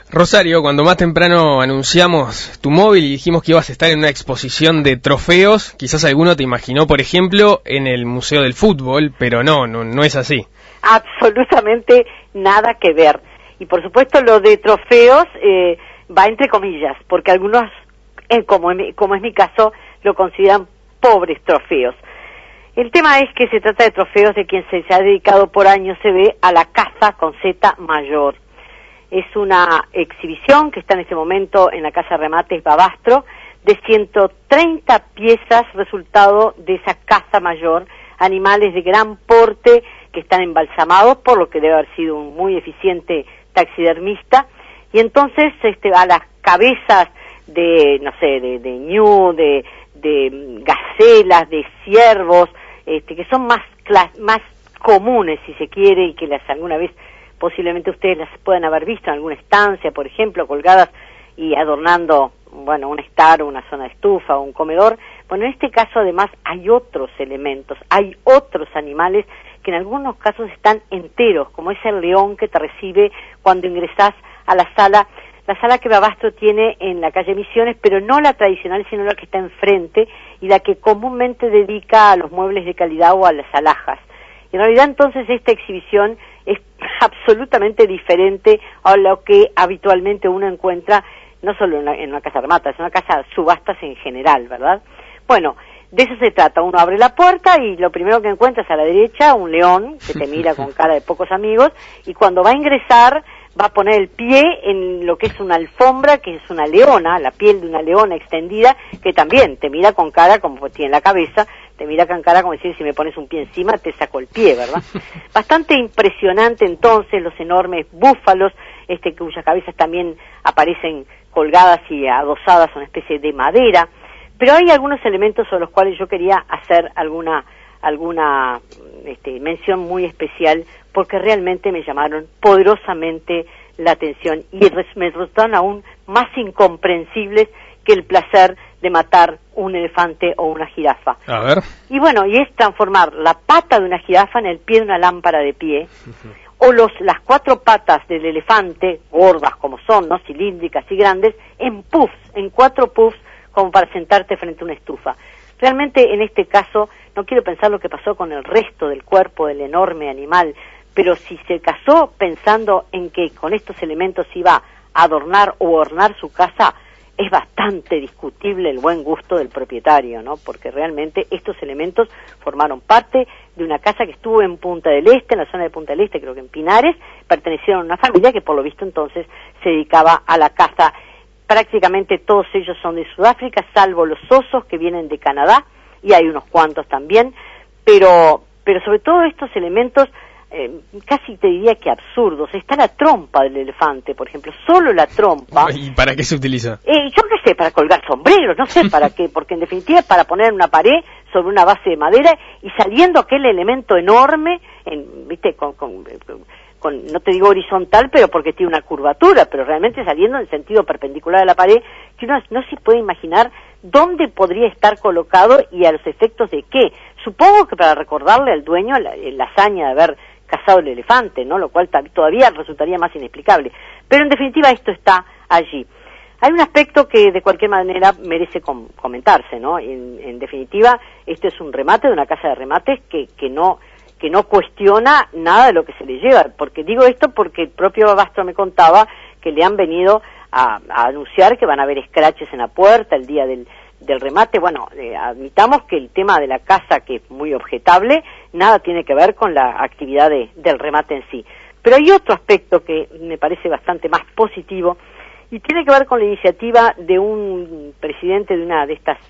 Rosario, cuando más temprano anunciamos tu móvil y dijimos que ibas a estar en una exposición de trofeos, quizás alguno te imaginó, por ejemplo, en el Museo del Fútbol, pero no es así. Absolutamente nada que ver. Y por supuesto lo de trofeos va entre comillas, porque algunos, como es mi caso, lo consideran pobres trofeos. El tema es que se trata de trofeos de quien se ha dedicado por años, se ve, a la caza con Z mayor. Es una exhibición que está en este momento en la Casa Remates Babastro, de 130 piezas resultado de esa caza mayor, animales de gran porte que están embalsamados, por lo que debe haber sido un muy eficiente taxidermista, y entonces a las cabezas de, no sé, de ñu, de gacelas, de ciervos, que son más comunes, si se quiere, y que las alguna vez posiblemente ustedes las puedan haber visto en alguna estancia, por ejemplo, colgadas y adornando, bueno, un estar, una zona de estufa o un comedor. Bueno, en este caso además hay otros elementos, hay otros animales que en algunos casos están enteros, como es el león que te recibe cuando ingresás a la sala que Babastro tiene en la calle Misiones, pero no la tradicional, sino la que está enfrente y la que comúnmente dedica a los muebles de calidad o a las alhajas. Y en realidad entonces esta exhibición es absolutamente diferente a lo que habitualmente uno encuentra, no solo en una casa de remates, es una casa de subastas en general, ¿verdad? Bueno, de eso se trata. Uno abre la puerta y lo primero que encuentra es a la derecha un león que te mira con cara de pocos amigos, y cuando va a ingresar va a poner el pie en lo que es una alfombra, que es una leona, la piel de una leona extendida, que también te mira con cara, como tiene la cabeza, te mira con cara como decir, si me pones un pie encima te saco el pie, ¿verdad? Bastante impresionante entonces los enormes búfalos, cuyas cabezas también aparecen colgadas y adosadas a una especie de madera, pero hay algunos elementos sobre los cuales yo quería hacer alguna mención muy especial, porque realmente me llamaron poderosamente la atención y me resultaron aún más incomprensibles que el placer de matar un elefante o una jirafa. A ver. Y bueno, y es transformar la pata de una jirafa en el pie de una lámpara de pie, o las 4 patas del elefante, gordas como son, ¿no?, cilíndricas y grandes, en puffs, en 4 puffs, como para sentarte frente a una estufa. Realmente en este caso no quiero pensar lo que pasó con el resto del cuerpo del enorme animal, pero si se casó pensando en que con estos elementos iba a adornar o ornar su casa, es bastante discutible el buen gusto del propietario, ¿no? Porque realmente estos elementos formaron parte de una casa que estuvo en Punta del Este, en la zona de Punta del Este, creo que en Pinares, pertenecieron a una familia que por lo visto entonces se dedicaba a la caza. Prácticamente todos ellos son de Sudáfrica, salvo los osos que vienen de Canadá, y hay unos cuantos también, pero sobre todo estos elementos, casi te diría que absurdos. Está la trompa del elefante, por ejemplo, solo la trompa. ¿Y para qué se utiliza? Yo qué sé, para colgar sombreros, no sé para qué, porque en definitiva es para poner una pared sobre una base de madera y saliendo aquel elemento enorme, ¿viste? Con, no te digo horizontal, pero porque tiene una curvatura, pero realmente saliendo en sentido perpendicular a la pared, que uno no se puede imaginar dónde podría estar colocado y a los efectos de qué. Supongo que para recordarle al dueño la hazaña de haber cazado el elefante, ¿no? Lo cual todavía resultaría más inexplicable. Pero en definitiva esto está allí. Hay un aspecto que de cualquier manera merece comentarse, ¿no? En definitiva, esto es un remate de una casa de remates que no cuestiona nada de lo que se le lleva, porque digo esto porque el propio Babastro me contaba que le han venido a anunciar que van a haber scratches en la puerta el día del remate. Bueno, admitamos que el tema de la casa, que es muy objetable, nada tiene que ver con la actividad del remate en sí. Pero hay otro aspecto que me parece bastante más positivo y tiene que ver con la iniciativa de un presidente de una de estas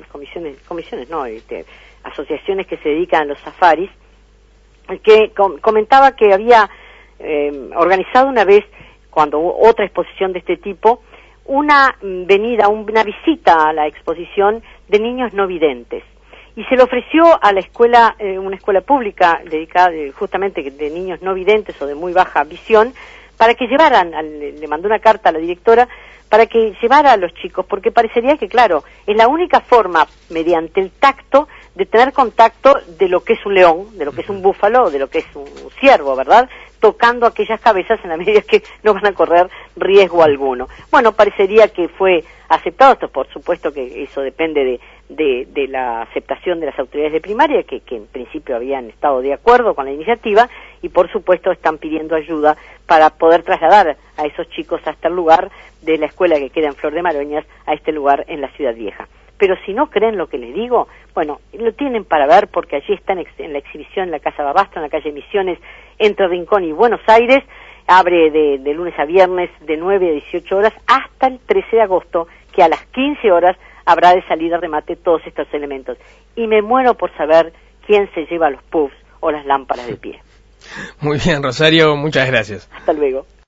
asociaciones que se dedican a los safaris, que comentaba que había organizado una vez, cuando hubo otra exposición de este tipo, una visita a la exposición de niños no videntes. Y se le ofreció a la escuela, una escuela pública dedicada justamente de niños no videntes o de muy baja visión, para que llevaran, le mandó una carta a la directora, para que llevara a los chicos, porque parecería que, claro, es la única forma, mediante el tacto, de tener contacto de lo que es un león, de lo que es un búfalo, de lo que es un ciervo, ¿verdad? Tocando aquellas cabezas en la medida que no van a correr riesgo alguno. Bueno, parecería que fue aceptado, esto por supuesto que eso depende de la aceptación de las autoridades de primaria, que en principio habían estado de acuerdo con la iniciativa, y por supuesto están pidiendo ayuda para poder trasladar a esos chicos hasta el lugar de la escuela que queda en Flor de Maroñas, a este lugar en la Ciudad Vieja. Pero si no creen lo que les digo, bueno, lo tienen para ver, porque allí están en la exhibición en la Casa Babasto, en la calle Misiones, entre Rincón y Buenos Aires. Abre de lunes a viernes de 9 a 18 horas hasta el 13 de agosto, que a las 15 horas habrá de salir a remate todos estos elementos. Y me muero por saber quién se lleva los puffs o las lámparas de pie. Muy bien, Rosario, muchas gracias. Hasta luego.